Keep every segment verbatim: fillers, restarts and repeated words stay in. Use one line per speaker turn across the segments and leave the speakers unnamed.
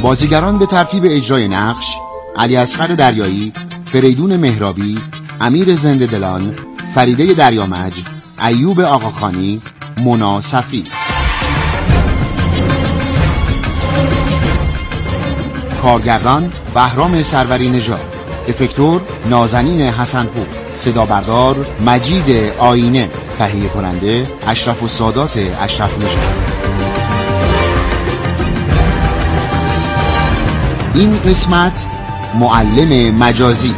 بازیگران به ترتیب اجرای نقش: علیاصغر دریایی، فریدون مهرابی، امیر زنده دلان، فریده دریامج، ایوب آقاخانی، مونا صفی. کارگردان: بهرام سروری نژاد، افکتور: نازنین حسنپور، صدا بردار: مجید آینه، تهیه کننده: اشرف السادات اشرف نژاد. این قسمت معلم مجازی.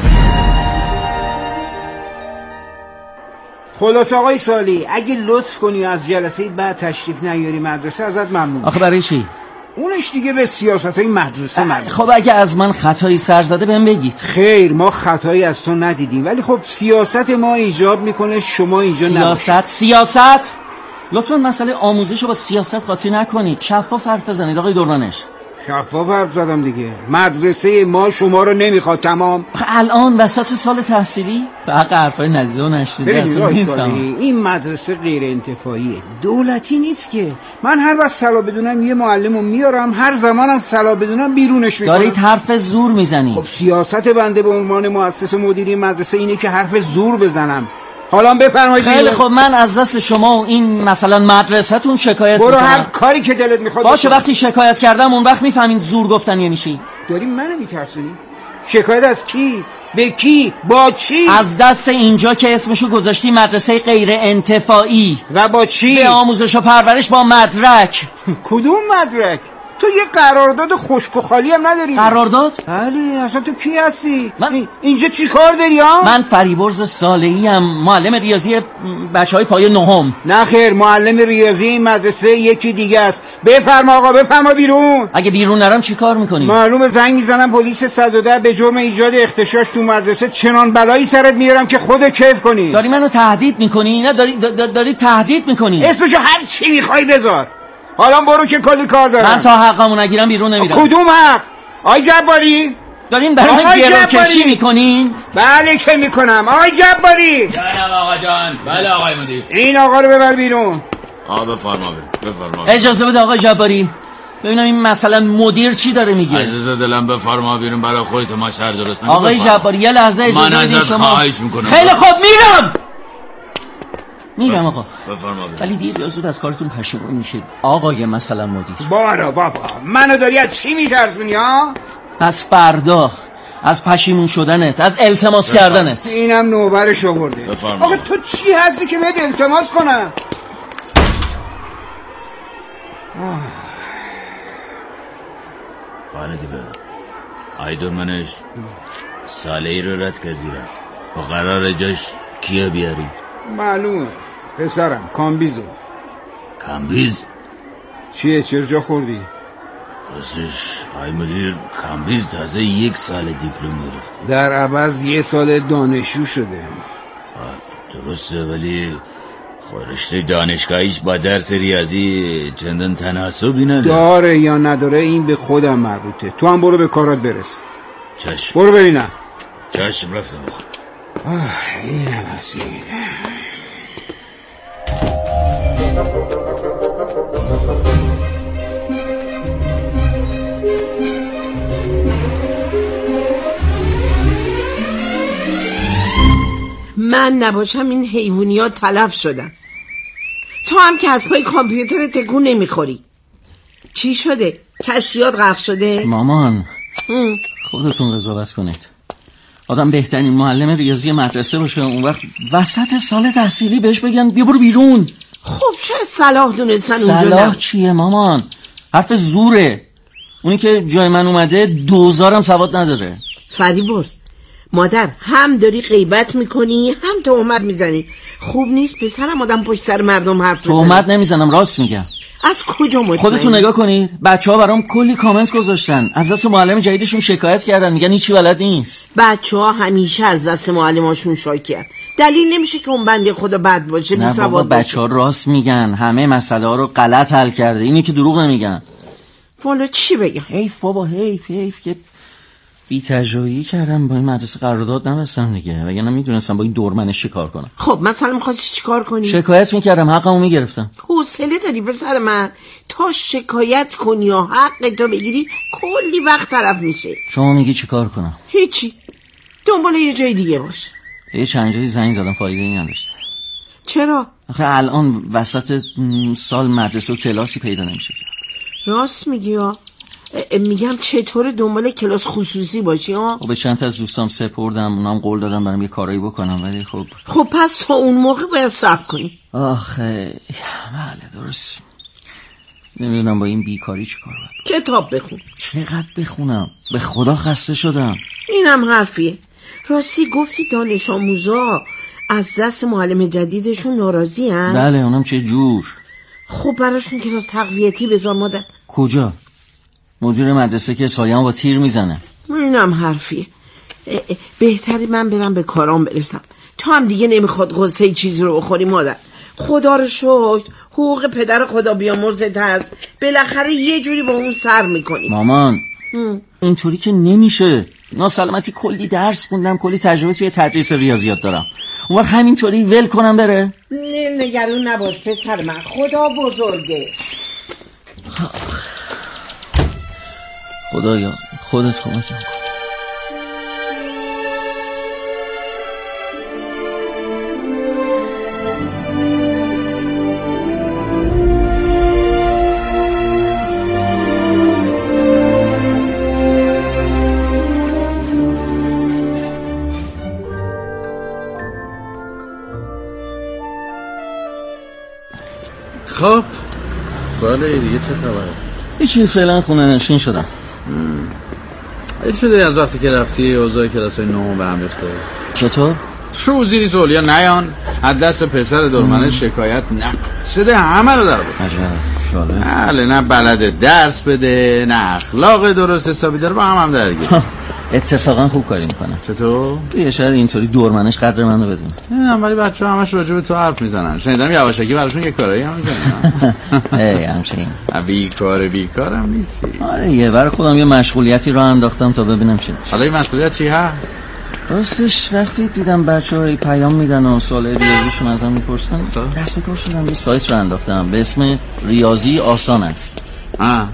خلاص آقای سالی، اگه لطف کنی از جلسه بعد تشریف نیاری مدرسه ازت ممنون.
آخه برای چی؟
اونش دیگه به سیاست‌های مدرسه مربوطه.
خب اگه از من خطایی سر زده بهم بگید.
خیر، ما خطایی از تو ندیدیم، ولی خب سیاست ما ایجاب میکنه شما اینجا
نباشید. سیاست سیاست لطفا مسئله آموزش رو با سیاست قاطی نکنید. شفاف حرف بزنید آقای دورانش.
شفاف حرف زدم دیگه. مدرسه ما شما رو نمیخواد. تمام.
الان وسط سال تحصیلی به حق حرفای نزدیک و نشدیده اصلا
نمیفهمم. این مدرسه غیر انتفاعیه، دولتی نیست که. من هر وقت صلاح بدونم یه معلمو میارم، هر زمانم صلاح بدونم بیرونش میکنم.
دارید حرف زور میزنید.
خب سیاست بنده به عنوان مؤسس مدیری مدرسه اینه که حرف زور بزنم. حالا بفرمایید.
خیلی خب، من از دست شما و این مثلا مدرسه‌تون شکایت
میکنم.
برو
هر کاری که دلت میخواد
باشه. وقتی شکایت کردم اون وقت میفهمین زور گفتن یعنی چی.
داری منو میترسونی؟ شکایت از کی؟ به کی؟ با چی؟
از دست اینجا که اسمشو گذاشتی مدرسه غیر انتفاعی.
و با چی؟
به آموزش و پرورش با مدرک.
کدوم مدرک؟ تو یه قرارداد خشک و خالی هم نداری؟
قرارداد؟
بله. اصلا تو کی هستی؟
من
اینجا چی کار داری ها؟
من فریبرز صالحی ام، معلم ریاضی بچهای پایه نهم.
نه خیر، معلم ریاضی این مدرسه یکی دیگه است. بفرما آقا، بفرما بیرون.
اگه بیرون نرم چی کار میکنی؟
معلومه زنگ میزنم پلیس صد و ده به جرم ایجاد اختشاش تو مدرسه، چنان بلایی سرت میارم که خودت کیف کنی.
داری منو تهدید میکنی؟ نه داری داری, داری تهدید میکنی.
اسمشو هر چی میخوای بذار. حالا برو که کلی کار دارم.
من تا حقمو نگیرم بیرون نمیرم.
کدوم حق؟ آی جباری؟
دارین برای من گروکشی میکنین؟
بله که میکنم. آی جباری.
جانم آقا جان. بله آقای مدیر.
این آقا رو ببر بیرون.
آقا بفرما بفرما.
اجازه بده آقای جباری ببینم این مثلا مدیر چی داره میگه.
عزیز دلم بفرما بیرون، برای خودت ما شهر درست نکن.
آقای جباری یه لحظه اجازه بدید شما.
من ازت خواهش میکنم.
خیلی خوب میرم. میرم آقا.
بفرما.
ولی دیر یا زود از کارتون پشیمون میشید آقای مثلا مدیر.
بارا بابا، منو داری از چی میترسونی ها؟
از فردا، از پشیمون شدنت، از التماس بفرما. کردنت.
اینم نوبرش آورده.
بفرما.
آقا تو چی هستی که بهت التماس کنم؟
بله دیگه. ایدون منش سالهی رو رد کردی رفت و قرار جاش کیه بیاری؟
معلومه پسرم، کامبیزو.
کامبیز؟
چیه؟ چرا جا خوردی؟
راستش های مدیر، کامبیز تازه یک سال دیپلم گرفته،
در عوض یه سال دانشجو شده.
درسته، ولی رشته دانشگاهیش با درس ریاضی چندان تناسبی نداره.
داره یا نداره این به خودم مربوطه. تو هم برو به کارات برس.
چشم.
برو ببینم.
چشم رفتم.
آه این هم هستی.
من نباشم این حیوانیات تلف شدن. تو هم که از پای کامپیوتر تکون نمیخوری. چی شده؟ کشیات غرق شده؟
مامان هم. خودتون قضاوت کنید. آدم بهترین معلم ریاضی مدرسه باشه، اون وقت وسط سال تحصیلی بهش بگن بیا برو بیرون.
خب چه صلاح دونستن اونجا؟
صلاح چیه مامان؟ حرف زوره. اونی که جای من اومده دوزارم سواد نداره.
فریبرز، مادر هم داری غیبت میکنی هم تهمت میزنی. خوب نیست پسرم آدم پشت سر مردم حرف بزنه.
تهمت نمیزنم، راست میگم.
از کجا مطمئنی؟
خودتون نگاه کنید، بچه‌ها برام کلی کامنت گذاشتن، از دست معلم جدیدشون شکایت کردن، میگن هیچی بلد نیست.
بچه‌ها همیشه از دست معلماشون شاکر. دلیل نمیشه که اون بنده خدا بد باشه، بی سواد باشه.
بچه‌ها راست میگن، همه مسئله ها رو غلط حل کرده، اینی که دروغ نمیگن.
والا چی بگم؟
حیف بابا، حیف حیف که بی تجربی کردم با این مدرسه قرارداد نبستم دیگه، وگرنه میدونستم با این دورمنش چی کار کنم.
خب مثلا می‌خواستی چیکار کنی؟
شکایت میکردم، حقمو میگرفتم.
حوصله داری پسر من؟ تا شکایت کنی یا حق تو بگیری کلی وقت طرف میشه.
شما میگی چیکار کنم؟
هیچی، دنبال یه جای دیگه باش.
یه چند جایی زنگ زدم، فایده‌ای نداشت.
چرا؟
آخه الان وسط سال مدرسه و کلاسی پیدا نمیشه.
راست میگی ها. میگم چطور دنبال کلاس خصوصی باشی ها؟
خب به چند تا از دوستام سپردم، اونام قول دادم برام یه کارایی بکنم، ولی خب
خب پس تا اون موقع باید صبر کنی.
آخه بله درست. نمیدونم با این بیکاری چی کار باید.
کتاب بخون.
چقدر بخونم؟ به خدا خسته شدم.
اینم حرفیه. راستی گفتی دانش آموزا از دست معلم جدیدشون ناراضی هن؟
بله اونم چه جور.
خب براشون کلاس تقویتی بذار مادر.
کجا؟ مدیر مدرسه که سایه‌ام با تیر میزنه.
اینم حرفیه. بهتری من برم به کارام برسم. تو هم دیگه نمیخواد غصه چیزی رو بخوری مادر. خدا رو شکر حقوق پدر خدا بیامرزت هست، بالاخره یه جوری با اون سر میکنی.
مامان اینطوری که نمیشه. ناسلامتی کلی درس خوندم، کلی تجربه توی تدریس ریاضیات دارم، اون وقت همینطوری ول کنم بره؟
نه نگران نباش پسر من، خدا بزرگه.
خدایا خودت کمکم کن.
خب سوال دیگه چه خبره؟
هیچی، فعلا خونه نشین شدم.
هیچ شده از وقتی که رفتی اوضاع کلاس های نهم به هم ریخته؟
چطور؟
شو وزیری سولیا نیان از دست پسر دورمنه شکایت نکن، صده همه رو در بود.
عجب شاله.
بله، نه بلده درس بده، نه اخلاق درست حسابی داره، با هم هم درگیر.
اتفاقا خوب کاری میکنه.
چطور؟
یه شاید اینطوری دورمنش قدر منو بدونه.
نه ولی بچه ها همش راجع به تو حرف میزنن. شنیدم یواشکی براشون یه کارایی هم میزنن.
ای همچنین
بیکار بیکارم نیستی.
آره یه بر خودم یه مشغولیتی رو انداختم تا ببینم چی میشه.
حالا این مشغولیت چی هست؟
راستش وقتی دیدم بچه‌ها پیام میدن و سوال ریاضیشون ازم میپرسن، دست به کار شدم یه سایت رو انداختم به اسم ریاضی آسان است.
آه.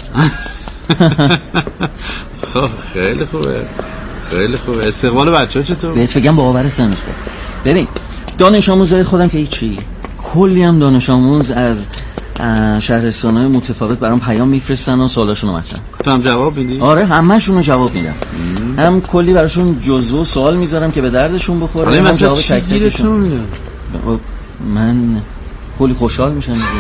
خب خیلی خوبه، خیلی خوبه. استقبال بچه‌ها چطور؟
بهت بگم باورت نمیشه. ببین دانش آموزای خودم که هیچی، کلی هم دانش آموز از شهرستان‌های متفاوت برام پیام میفرستن و سوالاشون رو مطرح می‌کنم.
تو هم جواب میدی؟
آره همه‌شون رو جواب میدم. هم کلی براشون جزوه و سوال میذارم که به دردشون بخوره.
حالا
هم جواب تک تکشون
میدم.
من کلی خوشحال میشم دیگه.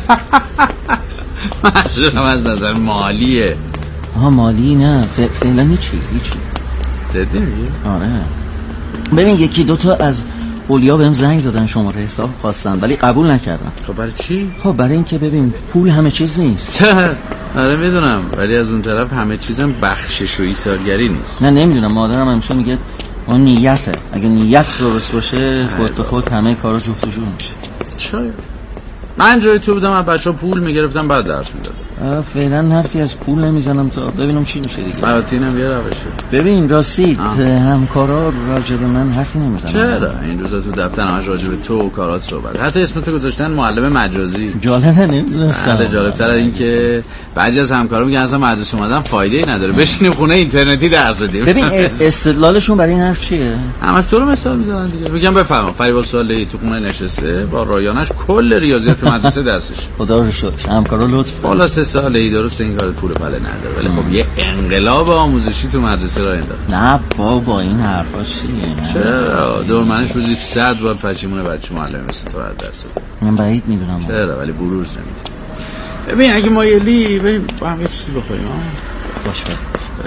منظورم از نظر مالیه.
آها مالی نه، فعلا هیچی هیچی.
جدی میگی؟
آره. ببین یکی دوتا از اولیا بهم زنگ زدن شماره حساب خواستن ولی قبول نکردم.
خب برای چی؟
خب برای اینکه ببین پول همه چیز نیست.
آره میدونم، ولی از اون طرف همه چیزم بخشش و ایثارگری نیست.
نه نمیدونم، مادرم همیشه میگه اون نیته، اگه نیت درست باشه خود به خود همه کارا جفت و جور میشه.
شاید من جای تو بودم از بچه‌ها پول میگرفتم بعد درس میدادم.
فعلا حرفی از پول نمیزنم تا ببینم چی میشه دیگه.
البته اینم یه روشه.
ببین راستید همکارا راجع به من حرفی نمیزنن.
چرا این روزا تو دفتر همش راجع به تو و کارات صحبت، حتی اسمت گذاشتن معلم مجازی.
جالبه نمیدونستم.
حالا جالب‌تر این که بعضی از همکارا میگن اصلا مدرسه اومدن فایده‌ای نداره، بشینیم خونه اینترنتی درس بدیم.
ببین استدلالشون برای این حرف چیه؟
همش تو رو مثال میزنن دیگه. میگم بفرما فریبا صالحی تو خونه نشسته با رایانش کل ریاضیات مدرسه دستش.
خدا رو شکر همکارا لطف
بالا سه ساله‌ای درست این کار پول پله نداره، ولی خب یه انقلاب آموزشی تو مدرسه راه انداخت.
نه بابا این حرفا چیه؟
چرا دورمنش روزی صد بار پشیمون بچه معلم مثل تو از دست داد.
من بعید میدونم.
چرا ولی بروز نمیده. ببین اگه مایلی بریم با هم یه چیزی بخوریم. ها
باش بریم.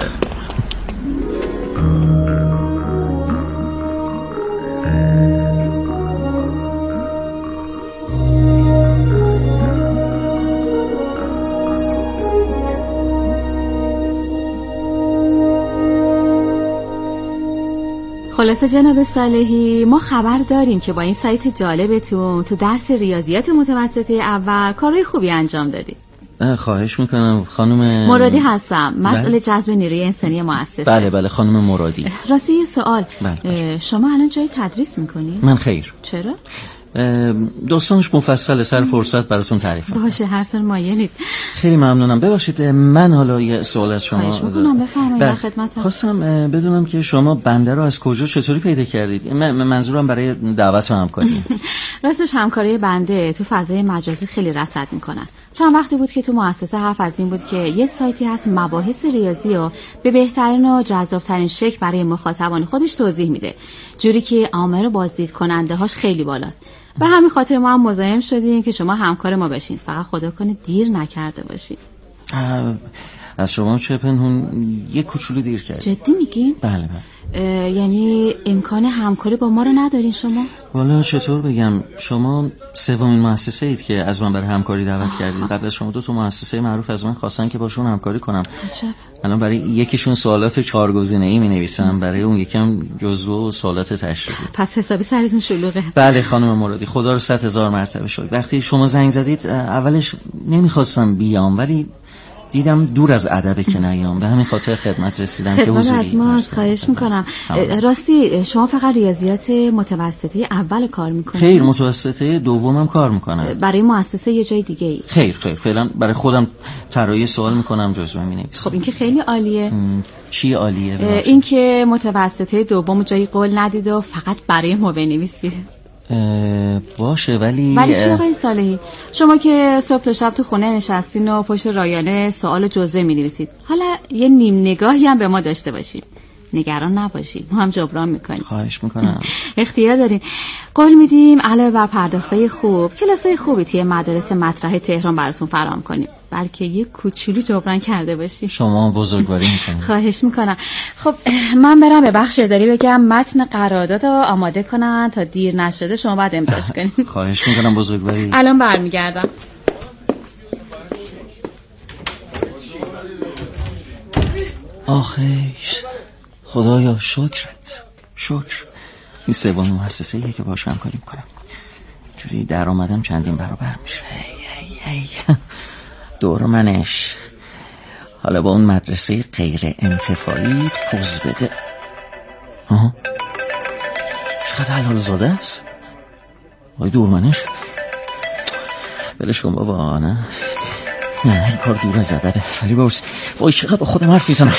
خلاصه جناب صالحی ما خبر داریم که با این سایت جالبتون تو درس ریاضیات متوسطه اول کارهای خوبی انجام دادی.
خواهش میکنم خانم
مرادی هستم، مسئول جذب نیروی انسانی مؤسسه.
بله بله خانم مرادی.
راستی یه سوال،
بله.
شما الان جای تدریس میکنی؟
من خیر.
چرا؟
داستانش مفصل، سر فرصت براتون تعریف کنم.
باشه هر طور مایلید.
خیلی ممنونم. ببخشید من حالا یه سوال از شما
خواهش میکنم بفرمایید، در خدمتم.
خواستم بدونم که شما بنده رو از کجا چطوری پیدا کردید؟ من منظورم برای دعوت و همکاری.
راستش همکاری بنده تو فضای مجازی خیلی رصد میکنن. چند وقتی بود که تو مؤسسه حرف از این بود که یه سایتی هست مباحث ریاضی رو به بهترین و جذابترین شکل برای مخاطبان خودش توضیح میده، جوری که آمار بازدید کننده هاش خیلی بالاست. به همین خاطر ما هم مزاحم شدیم که شما همکار ما بشین. فقط خدا کنه دیر نکرده باشین.
از شما چه پنهون یه کوچولو دیر کردید.
جدی میگین؟
بله بله.
یعنی امکان همکاری با ما رو ندارین شما؟
والا چطور بگم، شما سومین مؤسسه اید که از من برای همکاری دعوت کردید. قبل از شما دو تا مؤسسه معروف از من خواستن که باشون همکاری کنم.
عجب.
الان برای یکیشون سوالات چهارگزینه‌ای می‌نویسم، برای اون یکم جزوه و سوالات تشریحی.
پس حسابی سرتون شلوغه.
بله خانم مرادی، خدا رو صد هزار مرتبه شکر. وقتی شما زنگ زدید اولش نمیخواستم بیام، ولی دیدم دور از ادبه که نیام، به همین خاطر خدمت رسیدم که حضوری.
از ما خواهش میکنم. راستی شما فقط ریاضیات متوسطه اول کار میکنید؟
خیر، متوسطه دومم کار میکنم.
برای مؤسسه یه جای دیگه ای؟
خیر خیر، فعلا برای خودم طراحی سوال میکنم، جزوه مینویسم.
خب این که خیلی عالیه.
چی عالیه؟
این که متوسطه دوم جایی قول ندید و فقط برای ما بنویسید.
باشه ولی
ولی چی آقای صالحی؟ شما که صبح تا شب تو خونه نشستین و پشت رایانه سوال جزوه می‌نویسید، حالا یه نیم نگاهی هم به ما داشته باشید. نگران نباشید، ما هم جبران میکنیم.
خواهش میکنم.
اختیار دارین. قول میدیم علاوه بر پرداختای خوب، کلاسای خوبی توی مدارس مطرح تهران براتون فراهم کنیم، بلکه یه کوچولو جبران کرده باشیم.
شما بزرگواری میکنید.
خواهش میکنم. خب من برم به بخش اداری بگم متن قرارداد رو آماده کنن تا دیر نشده شما باید امضاش کنید.
خواهش میکنم بزرگواری.
الان برمیگردم.
آخیش خدایا شکرت، شکر. این سومین مؤسسه‌ایه که باهاش همکاری میکنم. جوری درآمدم چندین برابر میشه. ای ای ای. دور منش. حالا با اون مدرسه غیر انتفاعی پوز بده. آها چقدر حلال زاده است. وای دور منش. بلش کن بابا. نه نه این کار دور از ادبه. ولی برس وای چقدر با خودم حرف میزنم.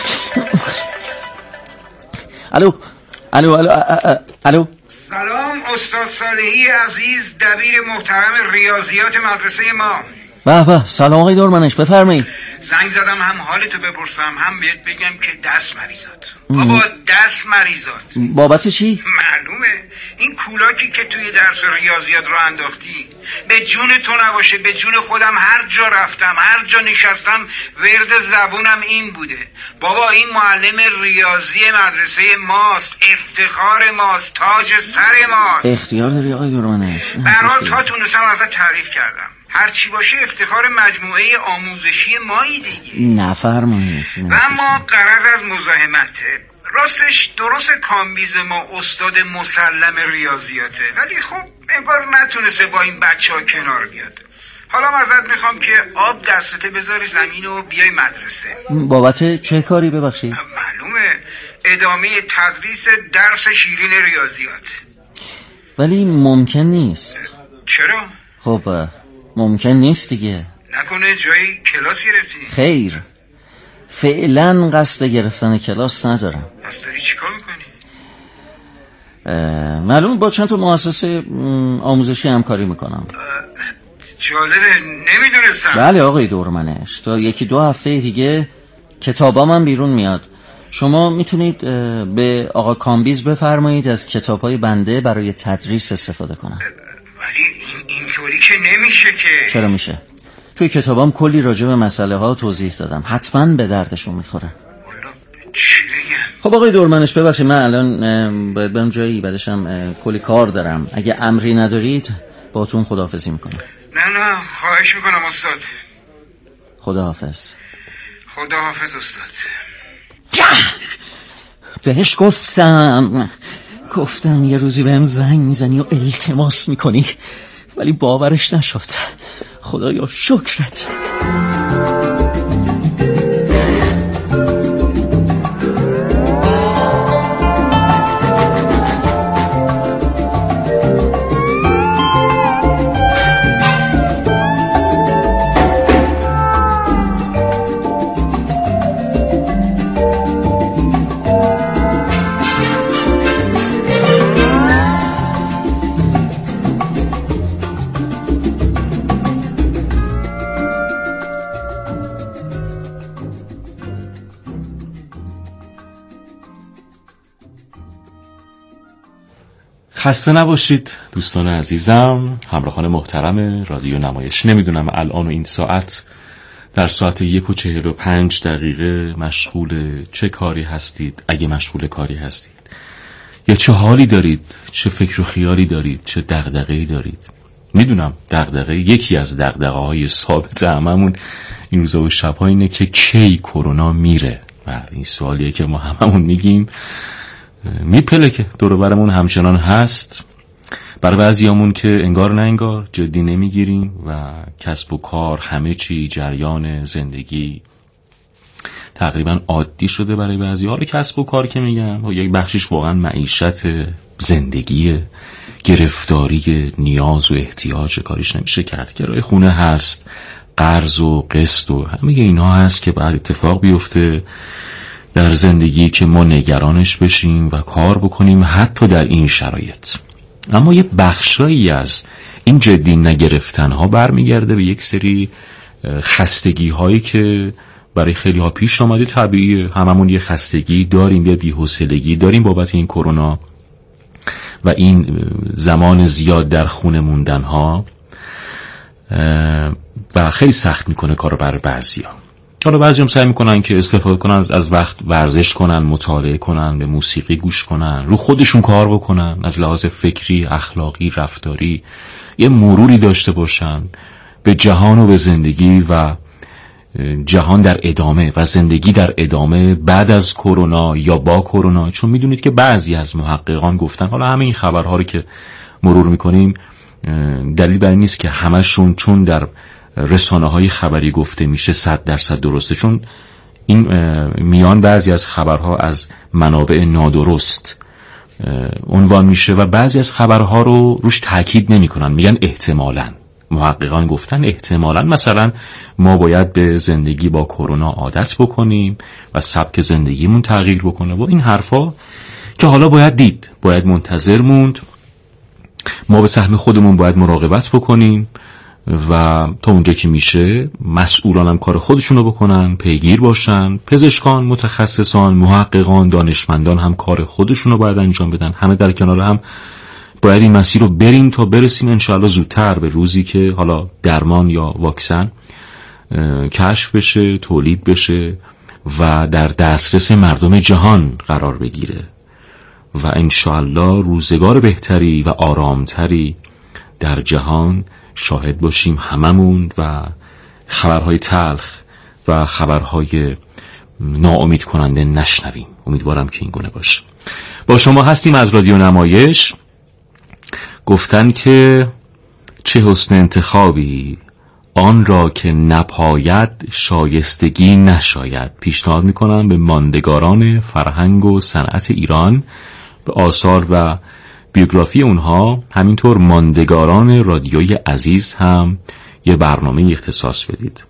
الو الو الو الو.
سلام استاد صالحی عزیز، دبیر محترم ریاضیات مدرسه ما.
به به سلام آقای دورمنش، بفرمایید.
زنگ زدم هم حالتو بپرسم هم بهت بگم که دست مریضات. بابا دست مریضات.
بابت چی؟
معلومه این کولاکی که توی درس ریاضیات رو انداختی به جون تو نباشه، به جون خودم هر جا رفتم هر جا نشستم ورد زبونم این بوده. بابا این معلم ریاضی مدرسه ماست، افتخار ماست، تاج سر ماست.
اختیار داری آقای دورمنش.
برحال تا تونستم ازت تعریف کردم، هرچی باشه افتخار مجموعه آموزشی مایی دیگه.
نفرمایید.
و اما غرض از مزاحمته. راستش درست کامبیز ما استاد مسلم ریاضیاته، ولی خب انگار نتونسته با این بچه ها کنار بیاد. حالا ازت میخوام که آب دستته بذاری زمین و بیای مدرسه.
بابت چه کاری ببخشید؟
معلومه ادامه تدریس درس شیرین ریاضیات.
ولی ممکن نیست.
چرا؟
خب ممکن نیست دیگه.
نکنه جایی کلاس گرفتی؟
خیر فعلا قصد گرفتن کلاس ندارم.
پس داری چیکار میکنی؟
معلوم با چند تا مؤسسه آموزشی همکاری میکنم.
جالبه، نمیدونستم.
بله آقای دورمنش، تا یکی دو هفته دیگه کتابام هم بیرون میاد. شما میتونید به آقا کامبیز بفرمایید از کتابای بنده برای تدریس استفاده کنم.
ولی این اینطوری که نمیشه که.
چرا میشه؟ توی کتابام کلی راجع به مسئله ها توضیح دادم، حتما به دردشون میخوره.
چی بگم؟
خب آقای دورمنش ببخشید من الان باید برم جایی، بعدشم کلی کار دارم. اگه امری ندارید باهاتون خداحافظی میکنم.
نه نه خواهش میکنم استاد.
خداحافظ.
خداحافظ استاد.
بهش گفتم گفتم یه روزی بهم زنگ میزنی و التماس میکنی، ولی باورش نشد. خدایا شکرت.
خسته نباشید دوستان عزیزم، همراهان محترم رادیو نمایش. نمیدونم الان و این ساعت در ساعت یک و چهل و پنج دقیقه مشغول چه کاری هستید، اگه مشغول کاری هستید، یا چه حالی دارید، چه فکر و خیالی دارید، چه دغدغه‌ای دارید. میدونم دغدغه، یکی از دغدغه‌های ثابت هممون این روزا و شب‌ها اینه که کی کرونا میره. و این سوالیه که ما هممون میگیم، میپله که دور و برمون همچنان هست. برای بعضیامون که انگار نه انگار جدی نمیگیریم و کسب و کار، همه چی، جریان زندگی تقریبا عادی شده برای بعضی ها. کسب و کار که میگم یک بخشش واقعا معیشت، زندگی، گرفتاری نیاز و احتیاج، کاریش نمیشه کرد. کرایه خونه هست، قرض و قسط و همه اینها هست که بعد اتفاق بیفته در زندگی که ما نگرانش بشیم و کار بکنیم حتی در این شرایط. اما یه بخشایی از این جدی نگرفتن ها برمیگرده به یک سری خستگی هایی که برای خیلی ها پیش آمده. طبیعیه، هممون یه خستگی داریم، یه بی‌حوصلگی داریم بابت این کرونا و این زمان زیاد در خونه موندن ها و خیلی سخت میکنه کارو برای بعضیا. حالا بعضی هم سعی میکنن که استفاده کنن از وقت، ورزش کنن، مطالعه کنن، به موسیقی گوش کنن، رو خودشون کار بکنن، از لحاظ فکری، اخلاقی، رفتاری یه مروری داشته باشن به جهان و به زندگی و جهان در ادامه و زندگی در ادامه بعد از کرونا یا با کرونا. چون میدونید که بعضی از محققان گفتن، حالا همه این خبرها رو که مرور میکنیم دلیل بر این نیست که همشون چون در رسانه های خبری گفته میشه صد درصد درسته، چون این میان بعضی از خبرها از منابع نادرست عنوان میشه و بعضی از خبرها رو روش تاکید نمیکنن، میگن احتمالاً. محققان گفتن احتمالاً مثلا ما باید به زندگی با کرونا عادت بکنیم و سبک زندگیمون تغییر بکنه و این حرفا که حالا باید دید، باید منتظر موند. ما به سهم خودمون باید مراقبت بکنیم و تا اونجا که میشه مسئولان هم کار خودشون رو بکنن، پیگیر باشن، پزشکان، متخصصان، محققان، دانشمندان هم کار خودشون رو باید انجام بدن. همه در کنار هم باید این مسیر رو بریم تا برسیم انشاءالله زودتر به روزی که حالا درمان یا واکسن کشف بشه، تولید بشه و در دسترس مردم جهان قرار بگیره و انشاءالله روزگار بهتری و آرامتری در جهان شاهد باشیم هممون و خبرهای تلخ و خبرهای ناامید کننده نشنویم. امیدوارم که این گونه باشه. با شما هستیم از رادیو نمایش. گفتن که چه حسن انتخابی آن را که نپاید شایستگی نشاید. پیشنهاد میکنم به ماندگاران فرهنگ و صنعت ایران به آثار و بیوگرافی اونها، همینطور ماندگاران رادیوی عزیز هم یه برنامه اختصاص بدید.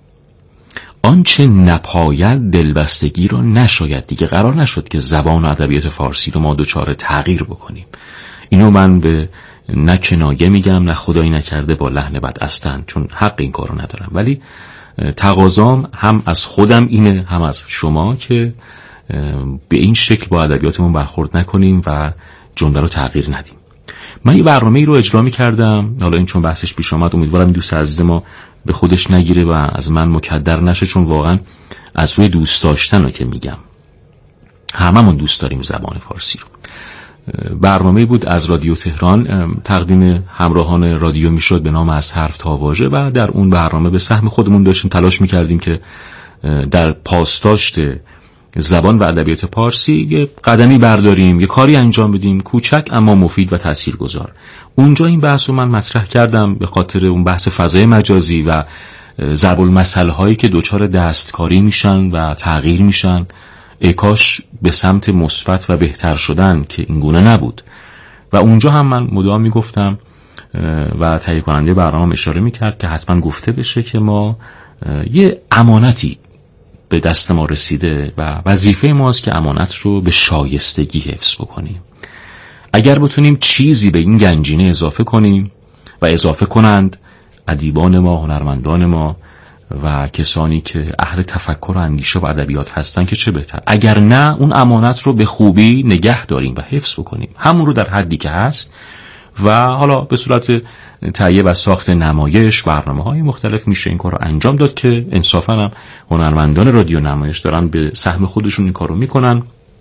آنچه نپاید دلبستگی را نشاید. دیگه قرار نشد که زبان و ادبیات فارسی رو ما دچار تغییر بکنیم. اینو من به نه کنایه میگم، نه خدایی نکرده با لحن بد اصلا، چون حق این کارو ندارم، ولی تقاضام هم از خودم اینه هم از شما که به این شکل با ادبیاتمون برخورد نکنیم و جمله رو تغییر ندیم. من یه برنامه‌ای رو اجرا می‌کردم، حالا این چون بحثش پیش اومد امیدوارم این دوست عزیز ما به خودش نگیره و از من مکدر نشه، چون واقعا از روی دوست داشتن رو که میگم، هممون دوست داریم زبان فارسی رو. برنامه‌ای بود از رادیو تهران، تقدیم همراهان رادیو میشد به نام از حرف تا واژه و در اون برنامه به سهم خودمون داشتیم تلاش می‌کردیم که در پاسداشت زبان و ادبیات پارسی یه قدمی برداریم، یه کاری انجام بدیم کوچک اما مفید و تاثیرگذار. اونجا این بحث رو من مطرح کردم به خاطر اون بحث فضای مجازی و ضرب المثل هایی که دوچار دستکاری میشن و تغییر میشن، ای کاش به سمت مثبت و بهتر شدن که این گونه نبود. و اونجا هم من مدام میگفتم و تهیه کننده برنامه اشاره میکرد که حتما گفته بشه که ما یه امانتی به دست ما رسیده و وظیفه ماست که امانت رو به شایستگی حفظ بکنیم. اگر بتونیم چیزی به این گنجینه اضافه کنیم و اضافه کنند ادیبان ما، هنرمندان ما و کسانی که اهل تفکر و اندیشه و ادبیات هستن که چه بهتر. اگر نه اون امانت رو به خوبی نگه داریم و حفظ بکنیم، همون رو در حدی که هست و حالا به صورت تهیه و ساخت نمایش، برنامه‌های مختلف میشه این کار رو انجام داد که انصافاً هم هنرمندان رادیو نمایش دارن به سهم خودشون این کار رو میکنن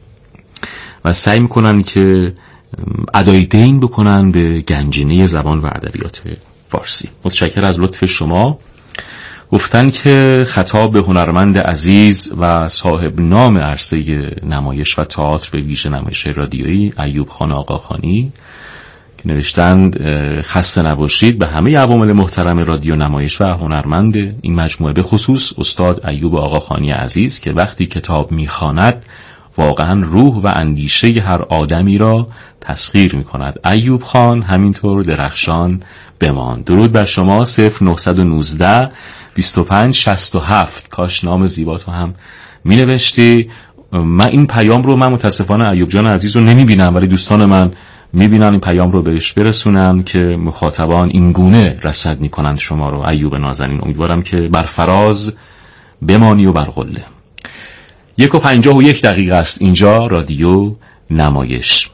و سعی میکنن که ادای دین بکنن به گنجینه زبان و ادبیات فارسی. متشکرم از لطف شما. گفتن که خطاب به هنرمند عزیز و صاحب نام عرصه نمایش و تئاتر به ویژه نمایش رادیویی ایوب خان آقاخانی که نوشتند خسته نباشید به همه عوامل محترم رادیو نمایش و هنرمند این مجموعه، به خصوص استاد ایوب آقاخانی عزیز که وقتی کتاب میخواند واقعا روح و اندیشه هر آدمی را تسخیر می کند. ایوب خان همینطور درخشان بمان. درود بر شما. صفر نهصد و نوزده بیست و پنج شصت و هفت. کاش نام زیباتو هم می نوشتی. من این پیام رو، من متاسفانه ایوب جان عزیز رو نمی بینم، ولی دوستان من می بینن این پیام رو بهش برسونم که مخاطبان این گونه رصد می کنند شما رو. ایوب نازنین، امیدوارم که بر فراز بمانی و بر قله. یک و پنجاه و یک دقیقه است اینجا رادیو نمایش.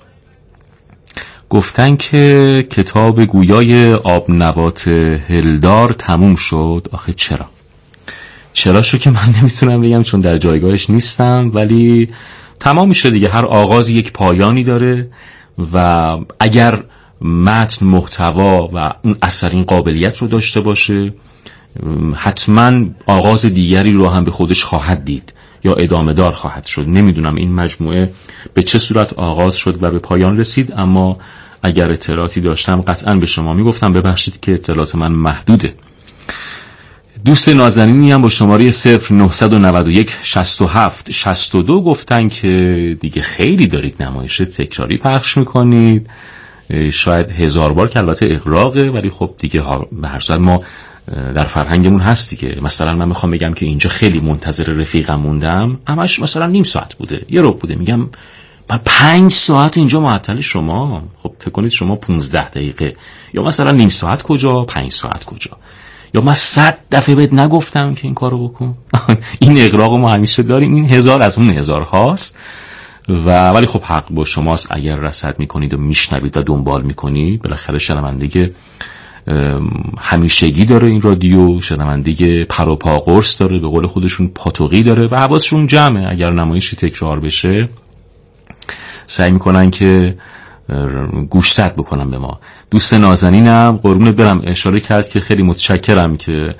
گفتن که کتاب گویای آب نبات هلدار تموم شد. آخه چرا؟ چرا شو که من نمیتونم بگم چون در جایگاهش نیستم، ولی تمام میشه دیگه. هر آغاز یک پایانی داره و اگر متن، محتوا و اون اثر این قابلیت رو داشته باشه حتما آغاز دیگری رو هم به خودش خواهد دید یا ادامه دار خواهد شد. نمیدونم این مجموعه به چه صورت آغاز شد و به پایان رسید، اما اگر اطلاعاتی داشتم قطعا به شما میگفتم. ببخشید که اطلاعات من محدوده. دوست نازنینی هم با شماره صفر نهصد و نود و یک شصت و هفت شصت و دو گفتن که دیگه خیلی دارید نمایش تکراری پخش میکنید، شاید هزار بار که البته اغراقه، ولی خب دیگه به هر صورت ما در فرهنگمون هستی که مثلا من میخوام بگم که اینجا خیلی منتظر رفیقم موندم، همش مثلا نیم ساعت بوده، یه رو بوده، میگم من پنج ساعت اینجا معطل شما. خب فکر کنید شما پونزده دقیقه یا مثلا نیم ساعت کجا، پنج ساعت کجا، یا من صد دفعه بهت نگفتم که این کارو بکن. این اغراق ما همیشه داریم، این هزار از اون هزار هاست و ولی خب حق با شماست اگر رصد میکنید و میشنوید و دنبال میکنید. بالاخره شنونده همیشگی داره این رادیو، شنونده پر و پا قرص داره، به قول خودشون پاتوقی داره و حواسشون جمعه. اگر نمایشی تکرار بشه سعی میکنن که گوشزد بکنن به ما. دوست نازنینم قربونت برم اشاره کرد که خیلی متشکرم که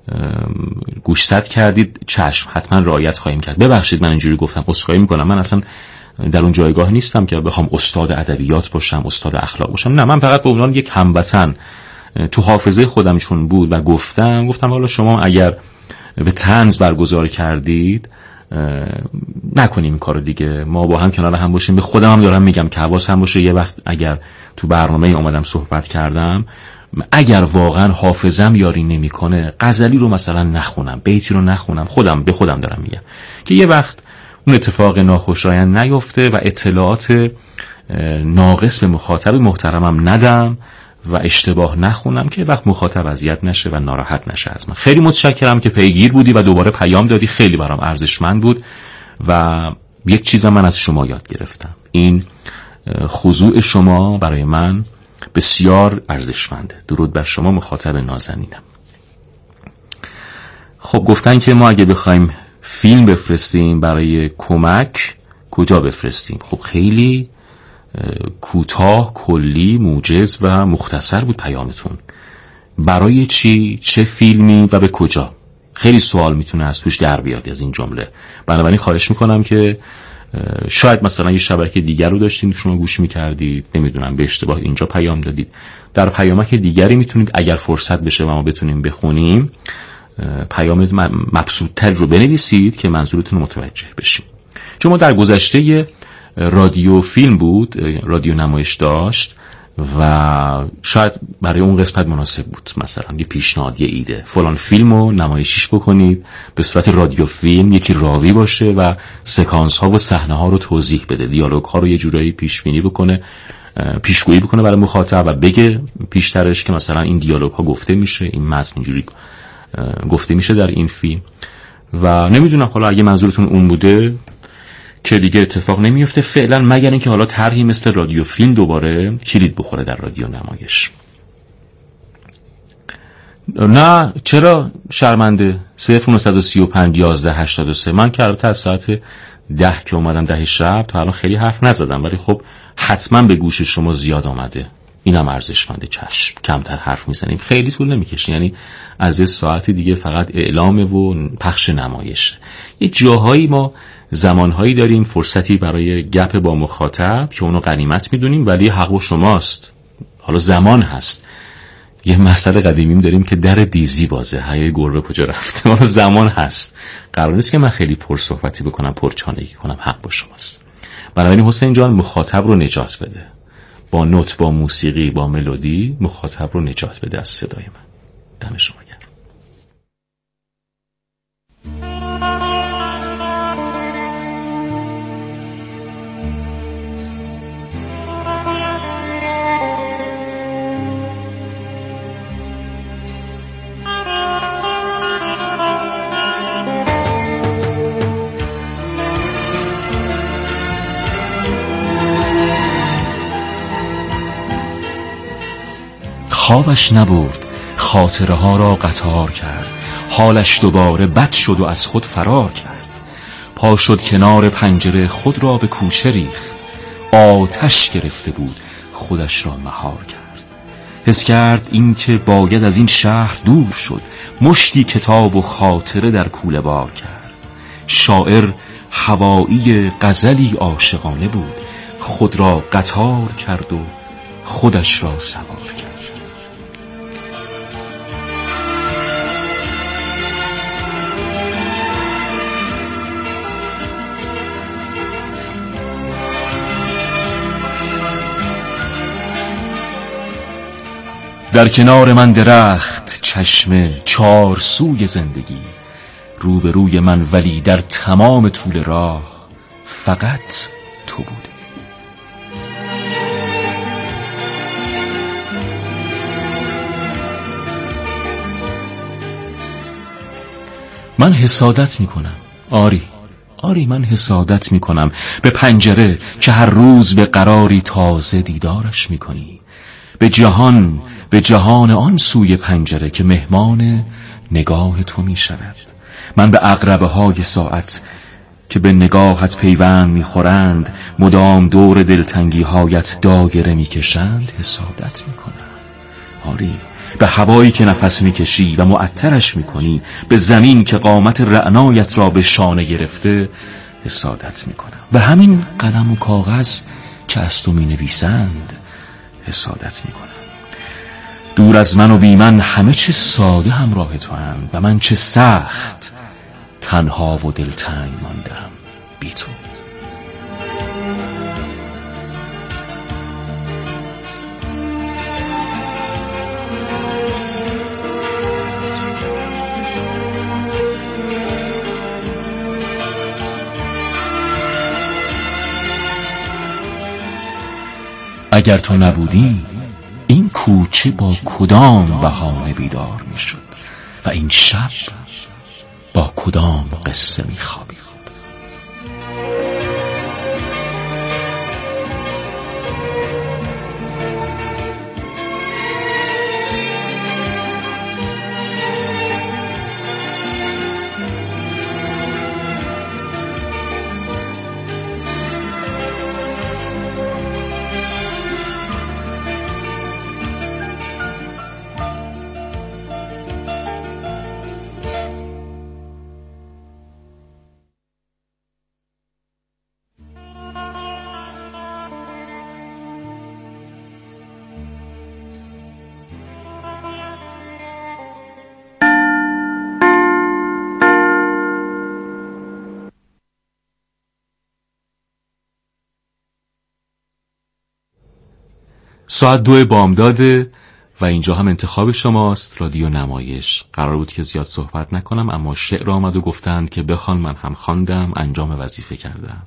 گوشزد کردید. چشم، حتما رعایت خواهیم کرد. ببخشید من اینجوری گفتم، عذرخواهی میکنم. من اصلا در اون جایگاه نیستم که بخوام استاد ادبیات باشم، استاد اخلاق باشم. نه، من فقط به عنوان یک هموطن تو حافظه خودم چون بود و گفتم گفتم حالا شما اگر به طنز برگزار کردید نکنیم این کارو دیگه، ما با هم کنار هم باشیم. به خودم هم دارم میگم که حواسم باشه یه وقت اگر تو برنامه اومدم صحبت کردم، اگر واقعا حافظم یاری نمیکنه غزلی رو مثلا نخونم، بیتی رو نخونم، خودم به خودم دارم میگم که یه وقت اون اتفاق ناخوشایند نیفته و اطلاعات ناقص به مخاطب محترمم ندم و اشتباه نخونم که وقت مخاطب اذیت نشه و ناراحت نشه از من. خیلی متشکرم که پیگیر بودی و دوباره پیام دادی، خیلی برام ارزشمند بود و یک چیزم من از شما یاد گرفتم. این خضوع شما برای من بسیار ارزشمنده. درود بر شما مخاطب نازنینم. خب گفتن که ما اگه بخوایم فیلم بفرستیم برای کمک کجا بفرستیم؟ خب خیلی کوتاه، کلی، موجز و مختصر بود پیامتون. برای چی؟ چه فیلمی و به کجا؟ خیلی سوال میتونه از توش در بیاد از این جمله. بنابراین خواهش میکنم که شاید مثلا یه شبکه دیگر رو داشتین شما گوش میکردید، نمیدونم به اشتباه اینجا پیام دادید، در پیامک دیگری میتونید اگر فرصت بشه و ما بتونیم بخونیم پیام مبسوط‌تر رو بنویسید که منظورتون رو متوجه بشیم. چون ما در گذشته رادیو فیلم بود، رادیو نمایش داشت و شاید برای اون قسمت مناسب بود مثلا یه پیشنهاد، یه ایده، فلان فیلمو نمایشیش بکنید به صورت رادیو فیلم، یکی راوی باشه و سکانس ها و صحنه ها رو توضیح بده، دیالوگ ها رو یه جورایی پیش بینی بکنه، پیشگویی بکنه برای مخاطب و بگه پیشترش که مثلا این دیالوگ ها گفته میشه، این متن اینجوری گفته میشه در این فیلم. و نمیدونم حالا اگه منظورتون اون بوده که دیگه اتفاق نمیفته فعلا، مگر اینکه حالا طرحی مثل رادیو فیلم دوباره کلید بخوره در رادیو نمایش. نه چرا شرمنده؟ صفر نهصد و سی و پنج یازده هشتاد و سه. من که البته از ساعت ده که اومدم ده شب تا الان خیلی حرف نزدم، ولی خب حتما به گوش شما زیاد آمده. اینم ارزشمنده. چشم کمتر حرف میزنیم، خیلی طول نمیکشه، یعنی از یه ساعت دیگه فقط اعلامه و پخش نمایش. یه جاهایی ما زمانهایی داریم فرصتی برای گپ با مخاطب که اونو غنیمت میدونیم، ولی حق با شماست. حالا زمان هست. یه مسئله قدیمیم داریم که در دیزی بازه، حیای گربه کجا رفته. حالا زمان هست، قرار نیست که من خیلی پر صحبتی بکنم، پر چانگی کنم. حق با شماست. بنابراین حسین جان مخاطب رو نجات بده، با نوت، با موسیقی، با ملودی مخاطب رو نجات بده از صدای من. دم شما گرم. خوابش نبرد، خاطره ها را قطار کرد، حالش دوباره بد شد و از خود فرار کرد. پا شد کنار پنجره، خود را به کوچه ریخت، آتش گرفته بود خودش را مهار کرد. حس کرد این که باید از این شهر دور شد، مشتی کتاب و خاطره در کوله بار کرد. شاعر هوایی غزلی عاشقانه بود، خود را قطار کرد و خودش را سوار کرد. در کنار من درخت، چشمه، چار سوی زندگی، روبروی من ولی در تمام طول راه فقط تو بودی. من حسادت میکنم، آری آری من حسادت میکنم به پنجره که هر روز به قراری تازه دیدارش میکنی، به جهان به جهان آن سوی پنجره که مهمان نگاه تو می شود. من به عقربه های ساعت که به نگاهت پیوند می خورند، مدام دور دلتنگی هایت دایره می کشند حسادت می کنم. آری به هوایی که نفس می کشی و معطرش می کنی، به زمین که قامت رعنایت را به شانه گرفته حسادت می کنم. به همین قلم و کاغذ که از تو می نویسند حسادت می کنم. دور از من و بی من همه چه ساده همراه تو هستند و من چه سخت تنها و دلتنگ ماندم بی تو. اگر تو نبودی این کوچه با کدام بهانه بیدار می شد و این شب با کدام قصه می خوابید. ساعت دو بامداده و اینجا هم انتخاب شماست، رادیو نمایش. قرار بود که زیاد صحبت نکنم، اما شعر آمد و گفتند که بخوان، من هم خواندم، انجام وظیفه کردم.